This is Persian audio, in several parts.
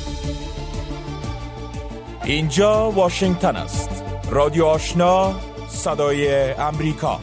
اینجا واشنگتن است. رادیو آشنا، صدای امریکا.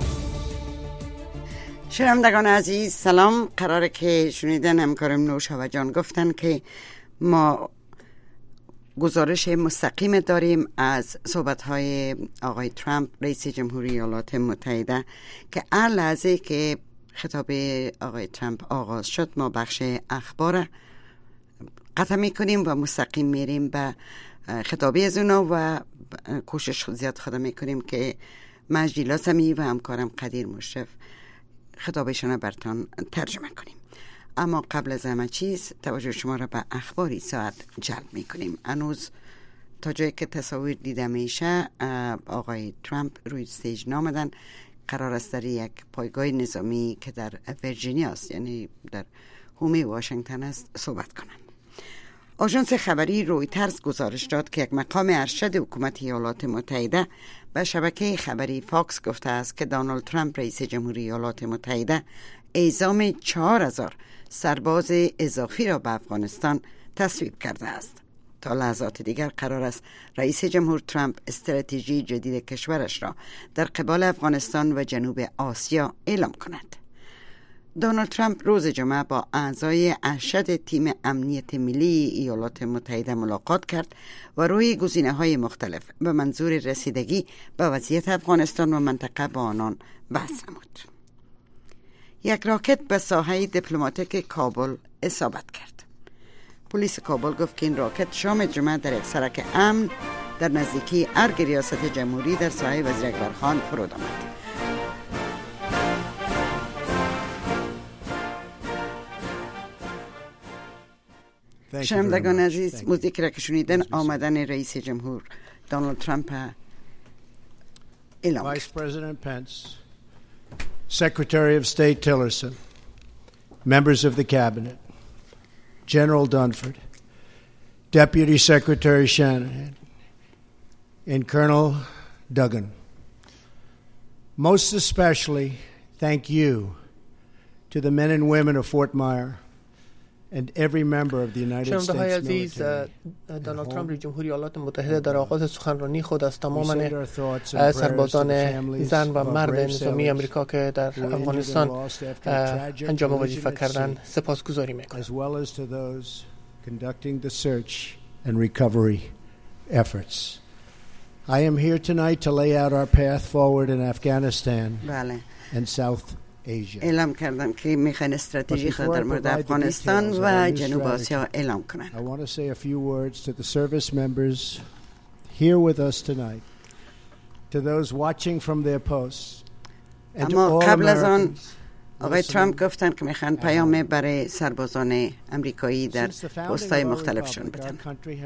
شنوندگان عزیز سلام. قراره که شنیدن همکارم نوشابه جان گفتن که ما گزارش مستقیم داریم از صحبت‌های آقای ترامپ رئیس جمهوری ایالات متحده که هر لحظه که خطاب آقای ترامپ آغاز شد ما بخش اخبار قطع میکنیم و مستقیم میریم به خطابی از اونا و کوشش زیاد خدا میکنیم که مجدی لاسمی و همکارم قدیر مشرف خطابشون براتون ترجمه کنیم. اما قبل از همه چیز توجه شما را به اخباری ساعت جلب میکنیم. هنوز تا جایی که تصاویر دیده میشه آقای ترامپ روی استیج نامدن. قرار است در یک پایگاه نظامی که در ویرجینیا است، یعنی در حومه واشنگتن است، صحبت کنند. آژانس خبری رویترز گزارش داد که یک مقام ارشد حکومت ایالات متحده به شبکه خبری فاکس گفته است که دونالد ترامپ رئیس جمهوری ایالات متحده اعزام 4000 سرباز اضافی را به افغانستان تصویب کرده است. تا لحظات دیگر قرار است رئیس جمهور ترامپ استراتژی جدید کشورش را در قبال افغانستان و جنوب آسیا اعلام کند. دونالد ترامپ روز جمعه با اعضای ارشد تیم امنیت ملی ایالات متحده ملاقات کرد و روی گزینه‌های مختلف به منظور رسیدگی به وضعیت افغانستان و منطقه با آنان بحث نمود. یک راکت به ساحه دیپلماتیک کابل اصابت کرد. پلیس کابل گفت که این راکت شام جمعه در یک سرک امن در نزدیکی ارگ ریاست جمهوری در ساحه وزیر اکبر خان فرود آمد. شنوندگان عزیز، موزیک را که شنیدن آمدن رئیس جمهور دونالد ترامپ اعلام Vice President Pence, Secretary of State Tillerson, members of the cabinet, General Dunford, Deputy Secretary Shanahan, and Colonel Duggan. Most especially, thank you to the men and women of Fort Myer and every member of the United States military. دونالد ترامپ رئیس جمهوری ایالات متحده در آغاز سخنرانی خود از تمام سربازان زن و مرد نظامی آمریکا که در افغانستان انجام وظیفه کردند سپاسگزاری می‌کنم. As well as to those conducting the search and recovery efforts. I am here tonight to lay out our path forward in Afghanistan and South اعلام کردم که میخوان استراتژی خود در مورد افغانستان و جنوب آسیا اعلام کنند. I want to say a few words to the service members here with us tonight, to those watching from their posts, and to all قبل از آن Americans. آقای ترامپ گفتن که میخوان پیام برای سربازان امریکایی در پست‌های مختلفشون بدن.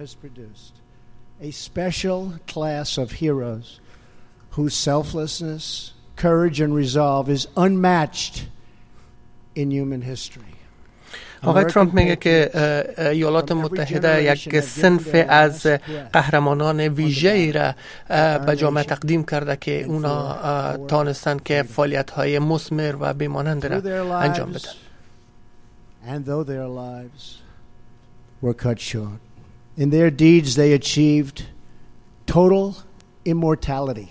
A special class of heroes whose selflessness, courage and resolve is unmatched in human history. آقای ترامپ میگه که ایالات متحده یک صنف از قهرمانان ویژه‌ای را به جامعه تقدیم کرده که اونا تانستن که فعالیت‌های مثمر و بی‌مانند را انجام بدن. And though their lives were cut short, in their deeds they achieved total immortality.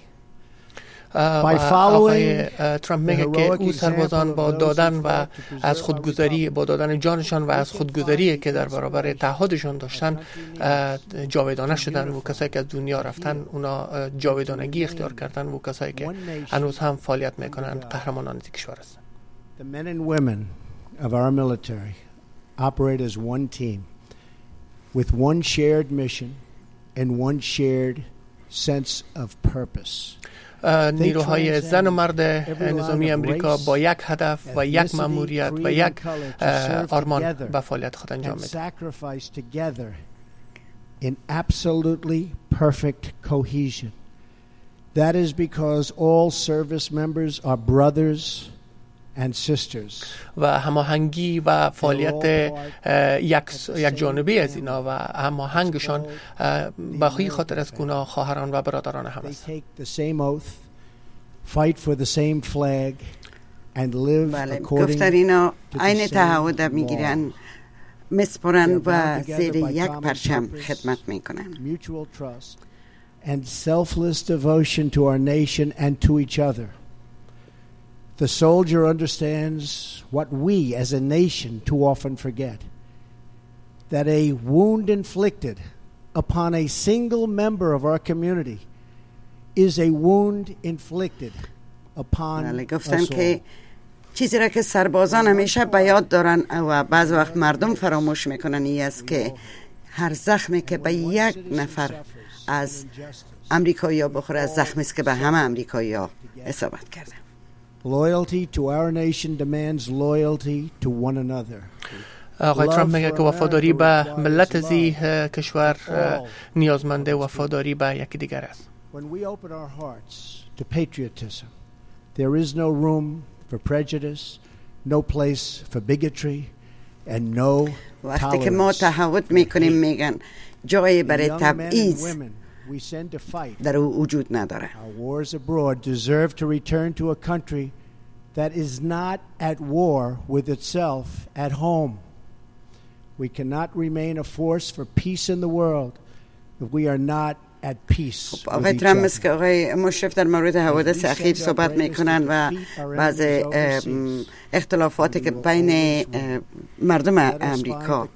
آقای ترامپ میگه که او سربازان با دادن و از خودگذری با دادن جانشان و از خودگذری که در برابر تعهدشان داشتن جاودانه شدن و کسایی که از دنیا رفتن اونا جاودانگی اختیار کردن و کسایی که هنوز هم فعالیت میکنن قهرمانان کشور هستند. The men and women of our military operate as one team with one shared mission and one shared sense of purpose. نیروهای زن و مرد نظامی امریکا با یک هدف و یک مأموریت و یک آرمان به فعالیت خود انجام میدن. In absolutely perfect cohesion. That is because all service members are brothers and sisters. و هماهنگی و فعالیت یک جانبه از اینا و هماهنگشان به خاطر از گونه خواهران و برادران هم است. They take the same oath, fight for the same flag and live according گفتن اینا to the عین same تعهد law. میگیرن میسپرن و زیر یک پرچم خدمت میکنن. Mutual trust and selfless devotion to our nation and to each other. The soldier understands what we as a nation too often forget, that a wound inflicted upon a single member of our community is a wound inflicted upon us all. چیزی را که سربازان همیشه به یاد دارن و بعض وقت مردم فراموش میکنن این است که هر زخمی که به یک نفر از امریکایی‌ها بخوره از زخمی است که به همه امریکایی‌ها اصابت کرده. Loyalty to our nation demands loyalty to one another. آقای ترامپ میگه که وفاداری به ملت زی کشور نیازمنده وفاداری به یکی دیگر است. When we open our hearts to patriotism, there is no room for prejudice, no place for bigotry, and no وقتی که ما تعهد میکنیم میگن جایی برای تبعیض در او وجود نداره. Our wars abroad deserve to return to a country that is not at war with itself at home. We cannot remain a force for peace in the world if we are not at peace. آقای ترامپ است که آقای مشرف در مورد حوادث اخیر صحبت میکنن و بعض اختلافاتی که بین مردم امریکا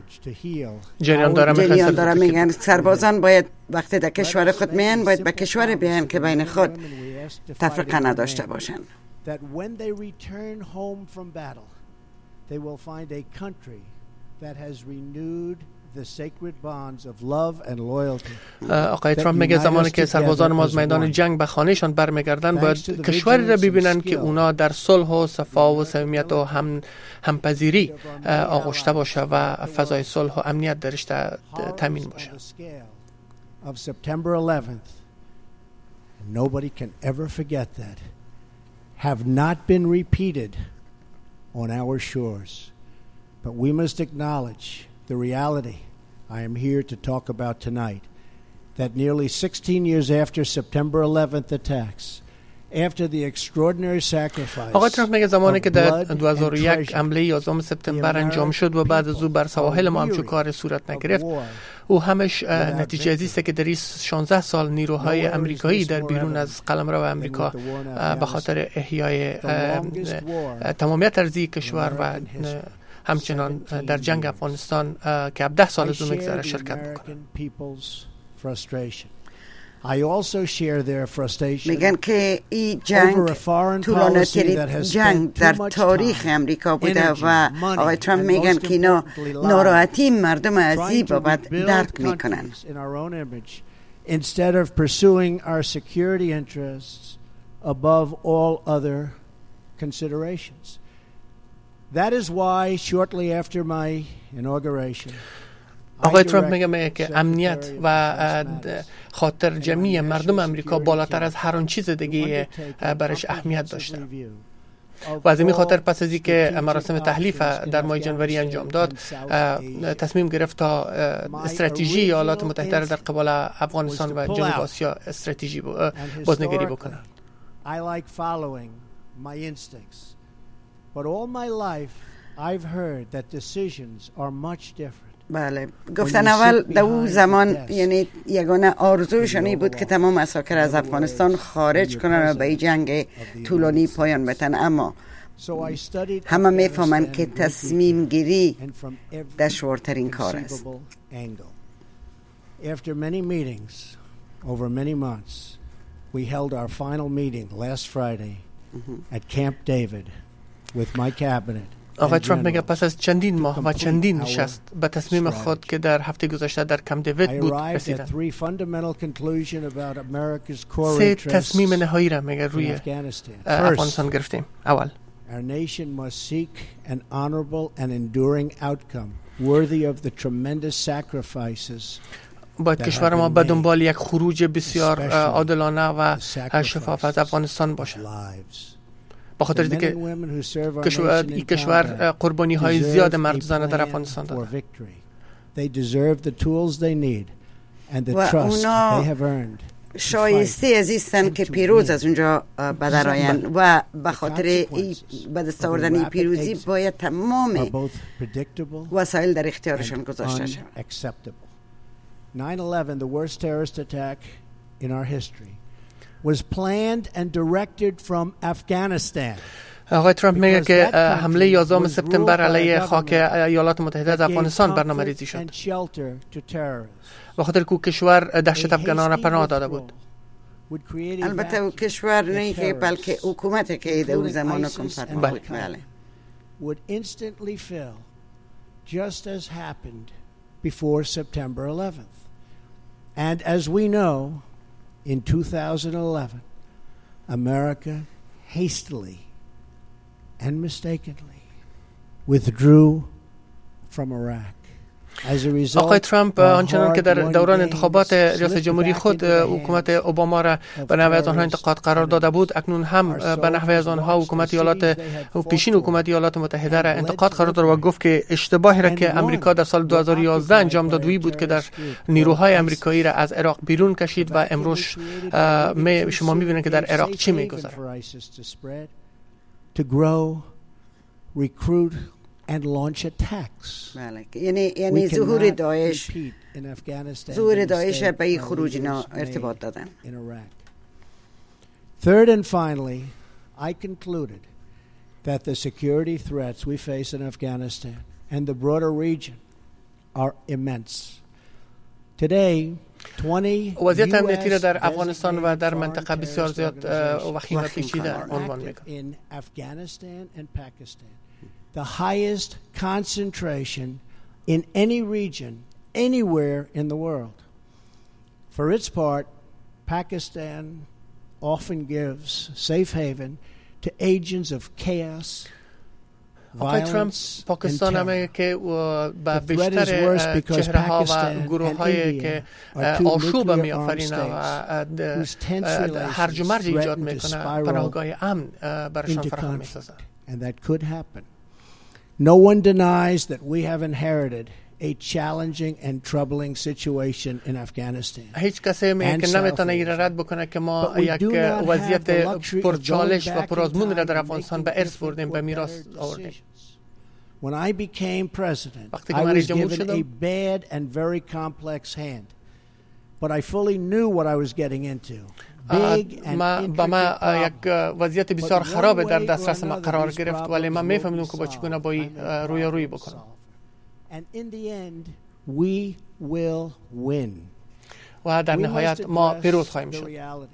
جریان داره میگن سربازان باید وقتی در کشور خود میان باید به کشور بیان که بین خود تفرقه نداشته باشن. That when they return home from battle, they will find a country that has renewed the sacred bonds of love and loyalty. آقای ترامپ میگه زمانی که سربازان ما از میدان جنگ به خانهشان برمیگردند باید کشوری را ببینند که اونا در صلح و صفا و صمیمیت و همپذیری آغشته باشه و فضای صلح و امنیت درش تامین باشه. Of September 11th, nobody can ever forget that, have not been repeated on our shores. But we must acknowledge the reality I am here to talk about tonight, that nearly 16 years after September 11th attacks, after the extraordinary sacrifice. آقای ترامپ میگه زمانی که در 2001 حمله 11 سپتامبر انجام شد و بعد از او بر سواحل ما همچون کار صورت نگرفت، او همش نتیجه ازیست که در 16 سال نیروهای امریکایی در بیرون از قلمرو امریکا به خاطر احیای تمامیت ارضی کشور و همچنان در جنگ افغانستان که 17 سال از اون میگذره شرکت میکنه. میگن که این جنگ طولانی‌ترین جنگ در تاریخ امریکا بوده و آقای ترامپ میگن که اینا ناراحتی مردم عزیز بابت درک میکنن. Instead of pursuing our security interests above all other considerations. That is why shortly after my inauguration آقای ترامپ میگه که امنیت و خاطر جمعی مردم امریکا بالاتر از هر آن چیز دیگه برش اهمیت داشته و از این خاطر پس از اینکه مراسم تحلیف در ماه جنوری انجام داد تصمیم گرفت تا استراتژی ایالات متحده در قبال افغانستان و جنوب آسیا استراتژی بازنگری بکنه. I like following my instincts. But all my life I've heard that decisions are much different. بله گفتن اول در اون زمان یعنی یگانه آرزوشانی بود که تمام عساکر از افغانستان خارج کنن و به این جنگ طولانی پایان بدن، اما همه میفهمن که تصمیم گیری دشوارترین کار است. After many meetings over many months, we held our final meeting last Friday at Camp David with my cabinet. آقای ترامپ میگه پس از چندین ماه و چندین نشست به تصمیم خود که در هفته گذشته در کمپ دیوید بود رسیدن. 3 تصمیم نهایی را میگه روی افغانستان گرفتیم. اول Our nation must seek an honorable and enduring outcome worthy of the tremendous sacrifices. باید کشور ما به دنبال یک خروج بسیار عادلانه و شفاف از افغانستان باشه. با خاطر اینکه این کشور قربانی های زیاد مرد زنان در افغانستان داره. و اونا شایسته عزیزن که پیروز از اونجا بدرآیند و به خاطر به دست آوردن پیروزی باید تمام وسایل در اختیارشان گذاشته شود. 9/11, the worst terrorist attack in our history, was planned and directed from Afghanistan. آقای ترامپ میگه که حمله 11 سپتامبر علیه خاک ایالات متحده از افغانستان برنامه‌ریزی شد به خاطر که کشور دهشت افغانان را پناه داده بود. البته او کشور نه که بلکه حکومتی که در اون زمان حکم فرما بود. بله. would instantly fail just as happened before September 11th. And as we know, in 2011, America hastily and mistakenly withdrew from Iraq. آقای ترامپ آنچنان که در دوران انتخابات ریاست جمهوری خود حکومت اوباما را به نحوه از آنها انتقاد قرار داده بود، اکنون هم به نحوه از آنها حکومت ایالات پیشین حکومت ایالات متحده را انتقاد قرار داد و گفت که اشتباهی را که امریکا در سال 2011 انجام داد بود که در نیروهای امریکایی را از عراق بیرون کشید و امروز شما می‌بینید که در عراق چی می‌گذرد. and launch attacks. یعنی ظهور داعش به این خروج اینا ارتباط دادن. Third and finally, I concluded that the security threats we face in Afghanistan and the broader region are immense. Today, 20 وضعیت امنیتی را در افغانستان و در منطقه بسیار زیاد وخیم و پیچیده عنوان می‌کنند. In Afghanistan and Pakistan, the highest concentration in any region, anywhere in the world. For its part, Pakistan often gives safe haven to agents of chaos, violence, پاکستان هم که با بیشتر چهره‌ها و گروه‌هایی که آشوب می‌آفرینند و هرج و مرج ایجاد می‌کنند پناهگاه امن برایشان فراهم می‌سازند. And that could happen. No one denies that we have inherited a challenging and troubling situation in Afghanistan. هیچ کسی میگه که نمیتونه این رد بکنه که ما یک وضعیت پرچالش و پرآزمون را در افغانستان به ارث بردیم، به میراث آوردیم. When I became president, I was given a bad and very complex hand, but I fully knew what I was getting into. با ما یک وضعیت بسیار خراب در دسترس ما قرار گرفت، ولی من میفهمیدم که با چگونه با روی بکنم. و در نهایت ما پیروز خواهیم شد.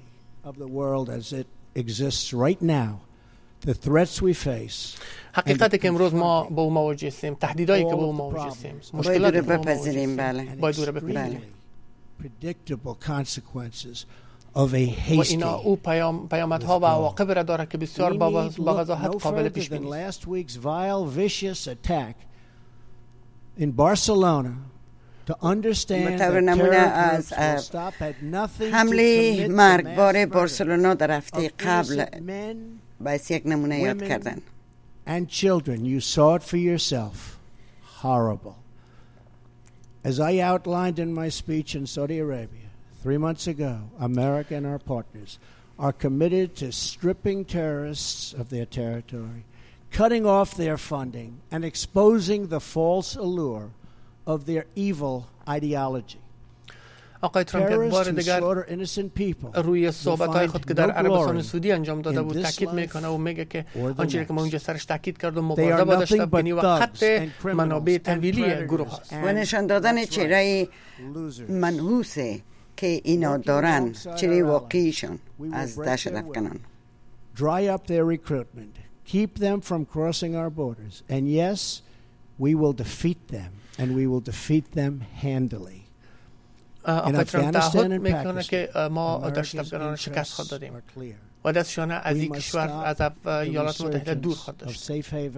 حقیقتی که امروز ما با او مواجه هستیم، تهدیدایی که با او مواجه هستیم، مشکلاتی که بپذیریم. بله. باید بپذیریم. Predictable consequences of a hasty. و او پیامدها و عواقب را دارد که بسیار با وضاحت قابل پیش بینی است. Last week's vile, vicious attack in Barcelona to understand that terrorists will stop had nothing حمله مرگبار بارسلونا در هفته قبل باعث یک نمونه یاد کردن. And children, you saw it for yourself. Horrible. As I outlined in my speech in Saudi Arabia 3 months ago, America and our partners are committed to stripping terrorists of their territory, cutting off their funding, and exposing the false allure of their evil ideology. آقای ترامپ یک بار دیگر روی صحبت‌های خود که در عربستان سعودی انجام داده بود تاکید میکنه و میگه که آنچه که ما اونجا سرش تاکید کردم مبارزه با داشت افغانی و خط منابع تحویلی گروه هست و نشان دادن چهره منحوسه که اینا دارن، چهره واقعیشون از دهشت افغانان. Dry up their recruitment, keep them from crossing our borders, and yes, we will defeat them, and we will defeat them handily. آقای ترامپ تعهد میکنه که ما داشت افغانان شکست خود دادیم و دستشانه از این کشور از ایالات متحده دور خود داشت.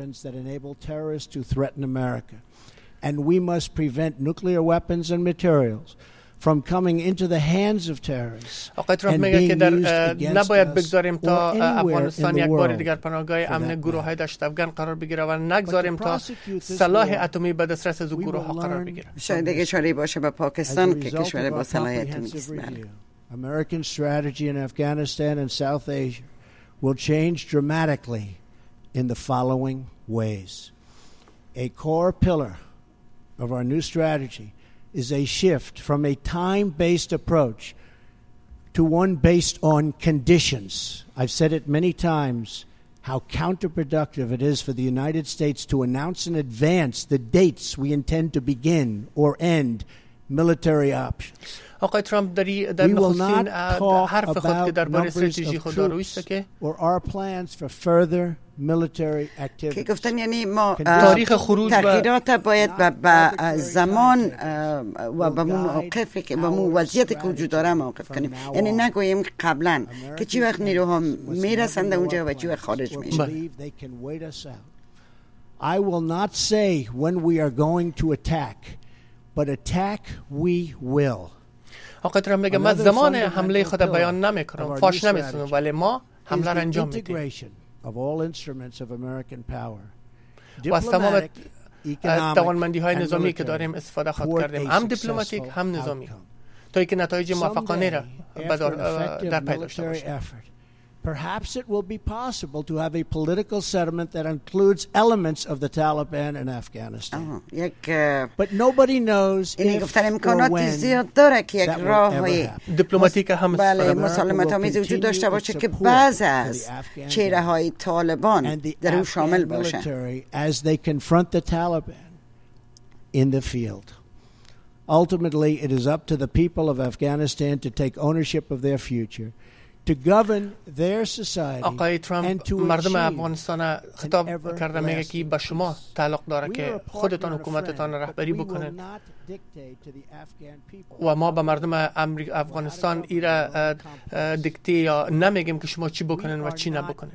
And we must prevent nuclear weapons and materials from coming into the hands of terrorists. آقای ترامپ میگه که نباید بگذاریم تا افغانستان یک بار دیگر پناهگاه امن گروه‌های دشت افغان قرار بگیره و نگذاریم تا سلاح اتمی به دسترس از گروه‌ها قرار بگیره. شاید دیگه چاره باشه به پاکستان که کشور با صلاحیت نیست. American strategy in Afghanistan and South Asia will change dramatically in the following ways. A core pillar of our new strategy is a shift from a time-based approach to one based on conditions. I've said it many times how counterproductive it is for the United States to announce in advance the dates we intend to begin or end military options. آقای ترامپ در نخستین حرف خود که درباره استراتژی خود دارویست که or our plans for further military activities. که گفتن یعنی ما تاریخ خروج تغییرات باید به زمان و به موقف که به وضعیت که وجود داره موقف کنیم، یعنی نگوییم قبلا که چی وقت نیروها میرسند اونجا و چی وقت خارج میشن. I will not say when we are going to attack, but attack we will. آقای ترامپ میگه من زمان حمله خود بیان نمیکنم، فاش نمیکنم، ولی ما حمله را انجام میدیم. و از تمام توانمندی های نظامی که داریم استفاده خود کردیم، هم دیپلماتیک هم نظامی، تا اینکه نتایج موفقانه را در پی داشته باشیم. Perhaps it will be possible to have a political settlement that includes elements of the Taliban in Afghanistan. But nobody knows if or when that will ever happen. دیپلماتیک هم بله مسالمت آمیز وجود داشته باشه که بعض از چهره های طالبان در اون شامل باشه. As they confront the Taliban in the field. Ultimately, it is up to the people of Afghanistan to take ownership of their future. To govern their society. آقای ترامپ مردم افغانستان خطاب کرده میگه که به شما تعلق داره که خودتان حکومتتان رهبری بکنن و ما به مردم افغانستان ایرا دیکته یا نمیگیم که شما چی بکنن و چی نبکنن.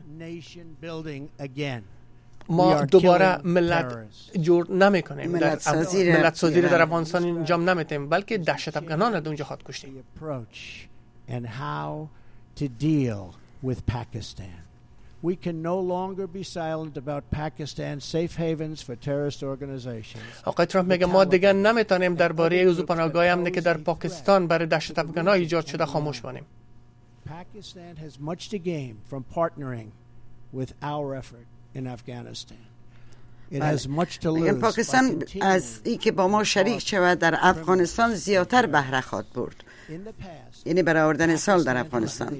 ما دوباره ملت جور نمیکنیم، ملت سازی در افغانستان انجام نمیدیم، بلکه دهشت افغانان را اونجا خود کشتیم. To deal with Pakistan. We can no longer be silent about Pakistan's safe havens for terrorist organizations. آقای ترامپ میگه ما دیگه نمیتونیم درباره یوزو پناهگاه امنی که در پاکستان برای دهشت افغان‌ها ایجاد شده خاموش باشیم. Pakistan has much to gain from partnering with our effort in Afghanistan. It has much to lose. پاکستان از اینکه با ما شریک شود در افغانستان زیادتر بهره خواهد برد. یعنی برای آوردن سال در افغانستان.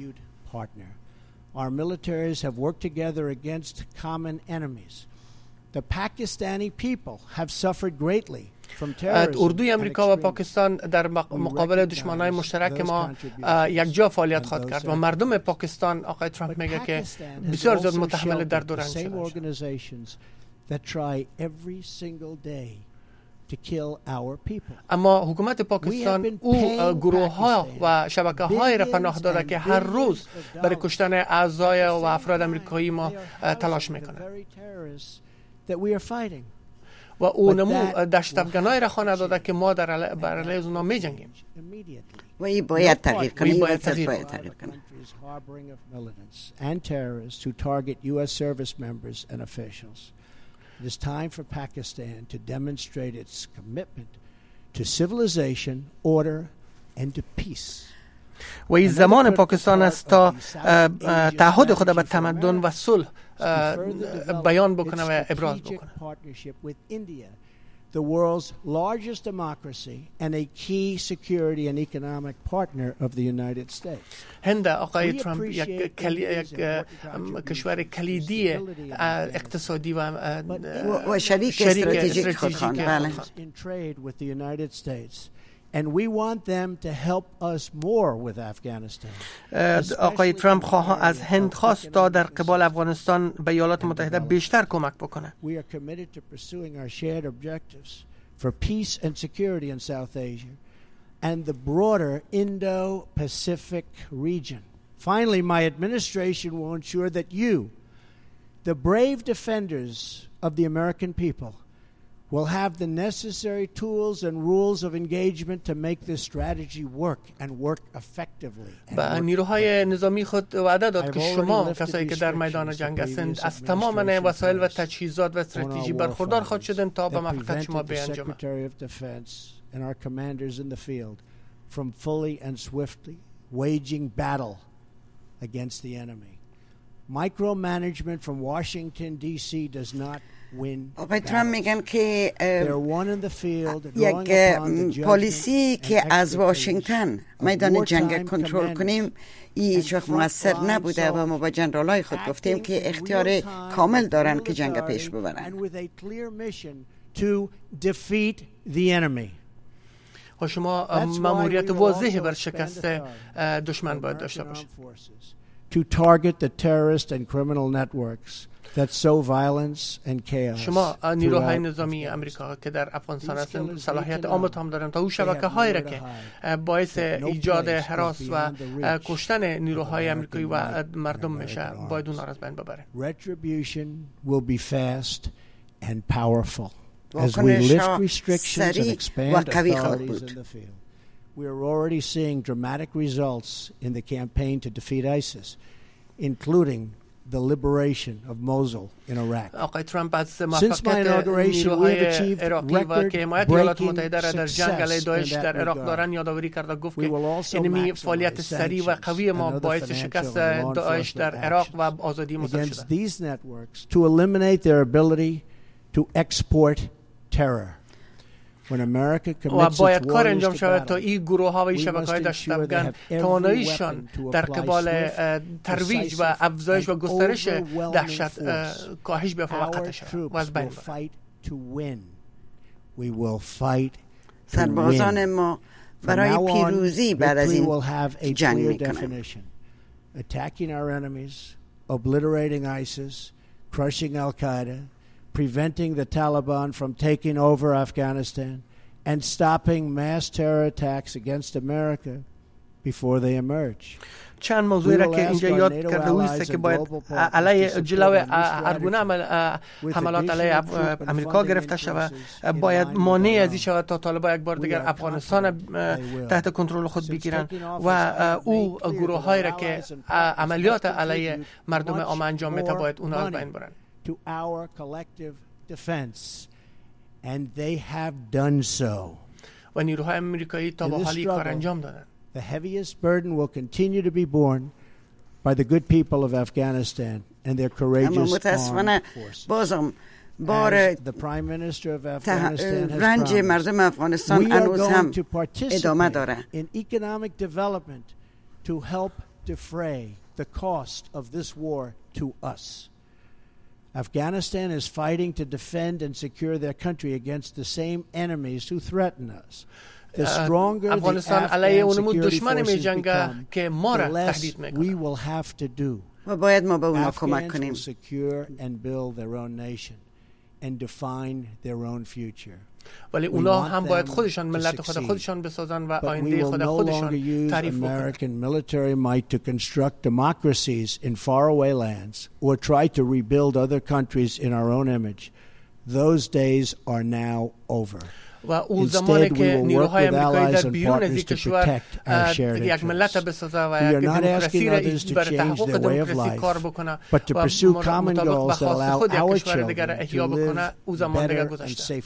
Our militaries have worked together against common enemies. The Pakistani people have suffered greatly from terrorism. اردوی امریکا و پاکستان در مقابل دشمنان مشترک ما یک جا فعالیت خواهد کرد و مردم پاکستان آقای ترامپ میگه که بسیار زیاد متحمل درد و رنج شدند. That try every single day to kill our people. اما حکومت پاکستان او گروه‌ها و شبکه‌های را پناه داده که هر روز برای کشتن اعضای و افراد آمریکایی ما تلاش میکنه و او نمو دشت افغانای را خوانه داده که ما بر علیه اونها می‌جنگیم و این باید تغییر کنه. این باید تغییر کنه. And terrorists who target U.S. service members and officials. It is time for Pakistan to demonstrate its commitment to civilization, order, and to peace. و این زمان پاکستان است تا تعهد خود به تمدن و صلح بیان بکنه و ابراز بکنه. The world's largest democracy and a key security and economic partner of the United States. هند آقای ترامپ یک کشور کلیدی اقتصادی و شریک استراتژیک خود خواهد. In trade with the United States. And we want them to help us more with Afghanistan. آقای ترامپ از هند خواست تا در قبال افغانستان به ایالات متحده بیشتر کمک بکنه. We are committed to pursuing our shared objectives for peace and security in South Asia and the broader Indo-Pacific region. Finally, my administration will ensure that you, the brave defenders of the American people, will have the necessary tools and rules of engagement to make this strategy work and work effectively. با نیروهای نظامی خود وعده داد که شما کسایی که در میدان جنگ هستند از تمام وسایل و تجهیزات و استراتژی برخوردار خواهد شدند تا به موفقیت شما بیانجامند. And our commanders in the field from fully and swiftly waging battle against the enemy. Micromanagement from Washington, D.C. does not win. آقای ترامپ میگن که They're one in the field, یک پالیسی که از واشنگتن میدان جنگ کنترل کنیم هیچ وقت موثر نبوده و ما با جنرالای خود گفتیم که اختیار کامل دارن که جنگ پیش ببرن. To defeat the enemy. و شما ماموریت واضحی بر شکست دشمن باید داشته باشید. To target the terrorist and criminal networks that sow violence and chaos. شما نیروهای نظامی امریکا که در افغانستان هستند صلاحیت عام هم دارند تا او شبکه‌هایی را که باعث ایجاد هراس و کشتن نیروهای امریکایی و مردم میشه باید اونها را از بین ببرند. Retribution will be fast and powerful. As we lift restrictions and expand authorities in the field, we are already seeing dramatic results in the campaign to defeat ISIS, including the liberation of Mosul in Iraq. آقای ترامپ از موفقیت نیروهای عراقی و که حمایت ایالات متحده را در جنگ علیه داعش در عراق دارن یادآوری کرد و گفت که اینمی فعالیت سریع و قوی ما باعث شکست داعش در عراق و آزادی موصل شد. These networks to eliminate their ability to export terror. When America commits و باید کار انجام شود تا این گروه ها و این شبکه‌های دشت افغان تواناییشان در قبال ترویج و افزایش و گسترش دهشت کاهش بیافته و قطع شود و از بین برد. سربازان ما برای پیروزی بعد از این جنگ میکنند. Attacking our enemies, obliterating ISIS, crushing Al-Qaeda, preventing the Taliban from taking over Afghanistan, and stopping mass terror attacks against America before they emerge. چند موضوعی را که اینجا یاد کرده است که باید علیه جلوی هرگونه حملات علیه امریکا گرفته شود، باید مانع از این شود تا طالبان یک بار دیگر افغانستان تحت کنترل خود بگیرند و او گروه‌هایی را که عملیات علیه مردم عام انجام میده باید اونها از بین برند. To our collective defense, and they have done so. و نیروهای امریکایی تا به حال کار انجام دادند. The heaviest burden will continue to be borne by the good people of Afghanistan and their courageous armed forces. As the Prime Minister of Afghanistan has رنج مردم افغانستان هنوز هم ادامه داره. In economic development to help defray the cost of this war to us. Afghanistan is fighting to defend and secure their country against the same enemies who threaten us. The stronger the Afghan security forces become, the less we will have to do. Afghans will secure and build their own nation and define their own future. ولی اونا هم باید خودشان ملت خودشان بسازن و آینده خودشان تعریف کنند. American military might to construct democracies in faraway lands or try to rebuild other countries in our own image. Those days are now over. و اون زمانی که نیروهای امریکایی در بیرون از این کشور یک ملت بسازه و یک دموکراسی را برای تحقق دموکراسی کار بکنه و مطابق به خواست خود یک کشور دیگر احیا بکنه او زمان دیگر گذشته.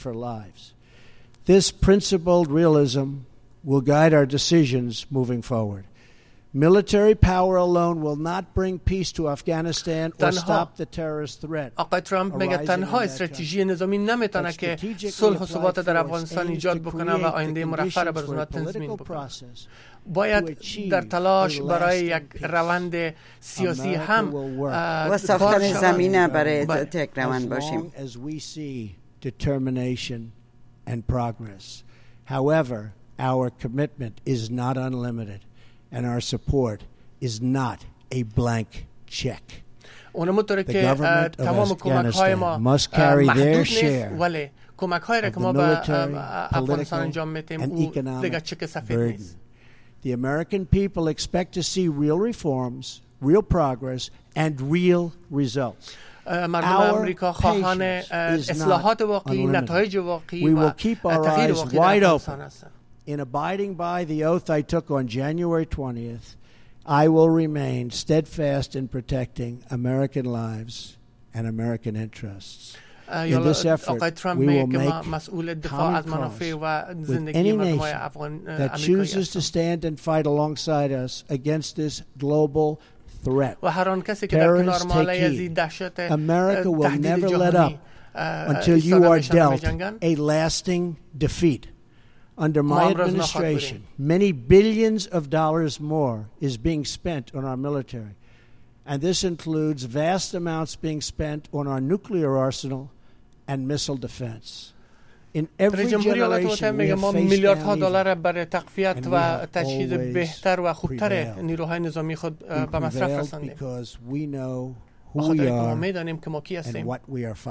This principled realism will guide our decisions moving forward. Military power alone will not bring peace to Afghanistan or stop the terrorist threat. آقای ترامپ میگه تنها استراتژی نظامی نمیتونه که صلح و ثبات در افغانستان ایجاد بکنه و آینده مرفه را برای تضمین بکنه. باید در تلاش برای یک روند سیاسی هم و ساختن زمینه برای یک روند باشیم. As we see determination and progress. However, our commitment is not unlimited. And our support is not a blank check. The government of Afghanistan must carry their share of the military, political, and economic burden. The American people expect to see real reforms, real progress, and real results. مردم امریکا خواهان اصلاحات واقعی، نتایج واقعی و تغییر واقعی در افغانستان هستند. In abiding by the oath I took on January 20th, I will remain steadfast in protecting American lives and American interests. In this effort, we will make common cause with any nation that chooses to stand and fight alongside us against this global threat. Parents, take heed. America will never let up until you are dealt a lasting defeat. Under my administration, many billions of dollars more is being spent on our military. And this includes vast amounts being spent on our nuclear arsenal and missile defense. In every generation we have faced میلیاردها دلار برای تقویت و تجهیز بهتر و خوبتر نیروهای نظامی خود به مصرف رساندیم. بخاطر که ما میدانیم که ما کی هستیم و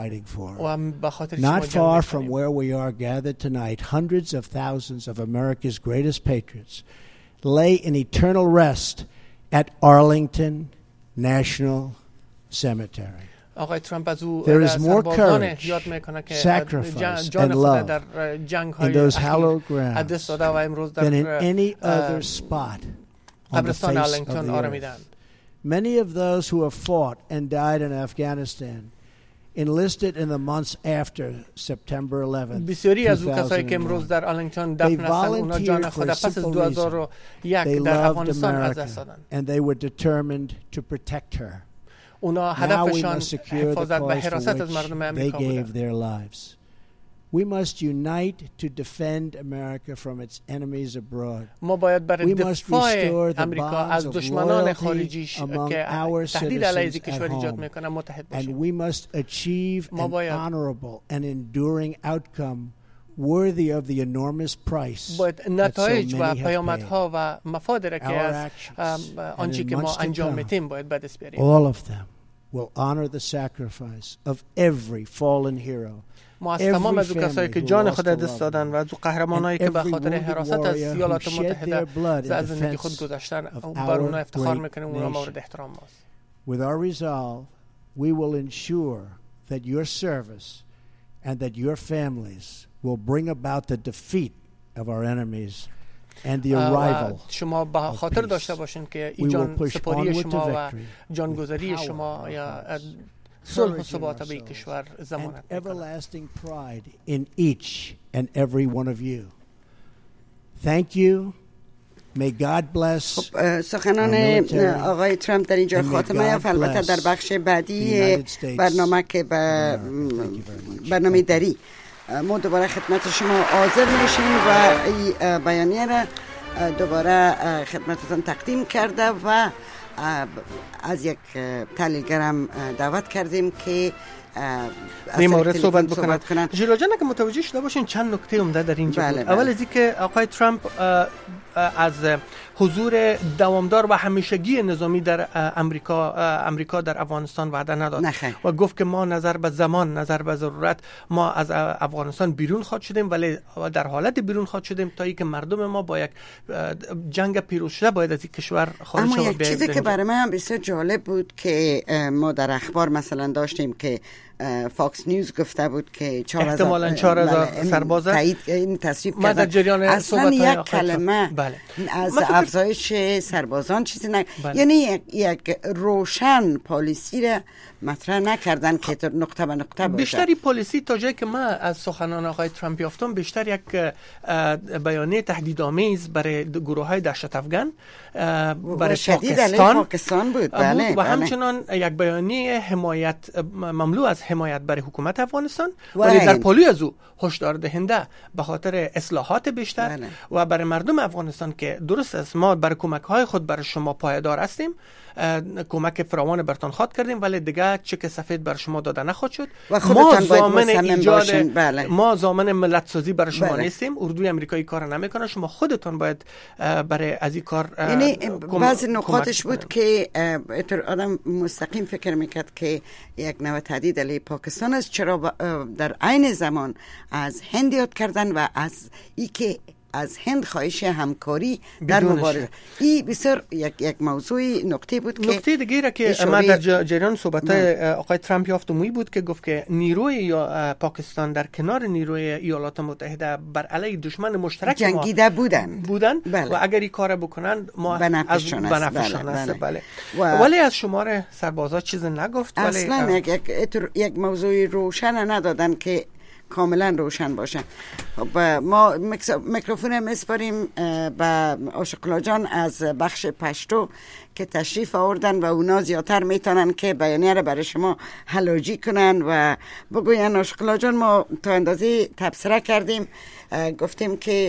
به خاطر Not far from where we are gathered tonight, hundreds of thousands of America's greatest patriots lay in eternal rest at Arlington National Cemetery. آقای ترامپ از او There is more courage, sacrifice, and love in those hallowed grounds than in any other spot on the face of the earth. Many of those who have fought and died in Afghanistan enlisted in the months after September 11th. بسیاری از کسایی که امروز در آرلینگتون دفن هستند اونا جان خود پس از 2001 در افغانستان از دست دادند. And they were determined to protect her. اونا هدفشان حفاظت و حراست از مردم امریکا بود. We must unite to defend America from its enemies abroad. ما باید برای دفاع امریکا از دشمنان خارجیش که تهدید علیه کشور ایجاد میکنن متحد باشیم. And we must achieve an honorable and enduring outcome worthy of the enormous price. باید نتایج و پیامدها و مفادی که از آنچه که ما انجام میدیم باید به دست بیاریم. All of them will honor the sacrifice of every fallen hero. ما از تمام از کسایی که جان خود دست دادن و از قهرمانایی که به خاطر حراست از ایالات متحده از زندگی خود گذاشتن بر اونها افتخار میکنیم اونها مورد احترام ماست. With our resolve, we will ensure that your service and that your families will bring about the defeat of our enemies and the arrival. شما به خاطر داشته باشین که این جان سپاری شما و جانگذاری شما یا صلح و ثبات به کشور ضمانت می‌کند. Everlasting pride in each and every one of you. Thank you. May God bless. سخنان آقای ترامپ در اینجا خاتمه یافت. البته در بخش بعدی برنامه که برنامه دری ما دوباره خدمت شما حاضر میشیم و این بیانیه را دوباره خدمتتان تقدیم کرده و از یک تحلیلگرم دعوت کردیم که در مورد صحبت کنند. جلو جان که متوجه شده باشین چند نکته عمده در اینجا بود. اول از اینکه آقای ترامپ از حضور دوامدار و همیشگی نظامی در امریکا در افغانستان وعده نداد و گفت که ما نظر به زمان نظر به ضرورت ما از افغانستان بیرون خواهد شدیم، ولی در حالت بیرون خواهد شدیم تا اینکه مردم ما با یک جنگ پیروز شده باید از این کشور خارج شود. اما یک چیزی که برای من بسیار جالب بود که ما در اخبار مثلا داشتیم که فاکس نیوز گفته بود که 4000 سرباز این تصویب ما در جریان اصلا یک کلمه از افزایش سربازان چیزی یعنی یک روشن پالیسی را مطرح نکردن که نقطه به نقطه باشه. بیشتری پالیسی تا جایی که من از سخنان آقای ترامپ یافتم بیشتر یک بیانیه تهدیدآمیز برای گروه‌های دهشت افغان برای پاکستان بود. بله. و همچنان یک بیانیه حمایت مملو از حمایت برای حکومت افغانستان، ولی در پالوی از او هشدار دهنده به خاطر اصلاحات بیشتر و برای مردم افغانستان که درست است ما برای کمک‌های خود برای شما پایدار هستیم، کمک فراوان برتان خواهد کردیم، ولی دیگه چک سفید بر شما داده نخواهد شد. ما ضامن ایجاد ما ضامن ملت سازی برای شما نیستیم. اردوی آمریکایی کار نمیکنه، شما خودتون باید برای از این کار یعنی بعضی نکاتش بود که آدم مستقیم فکر میکرد که یک نوع تهدید علیه پاکستان است، چرا در عین زمان از هند یاد کردن و از ای که از هند خواهش همکاری در مبارزه. این بسیار یک موضوع نکته بود که نکته دیگه که ما در جریان صحبت‌های آقای ترامپ یافتم بود که گفت که نیروی یا پاکستان در کنار نیروی ایالات متحده بر علیه دشمن مشترک جنگیده بودن بله. و اگر این کار بکنند ما از بنفعشان است. بله. ولی از شمار سربازا چیز نگفت. اصلا یک موضوع روشن ندادن که کاملا روشن باشن. ما میکروفون میسپاریم به آشقلا جان از بخش پشتو که تشریف آوردن و اونا زیادتر میتونن که بیانیه رو برای شما حلاجی کنن و بگوین. آشقلا جان، ما تا اندازه تبصره کردیم، گفتیم که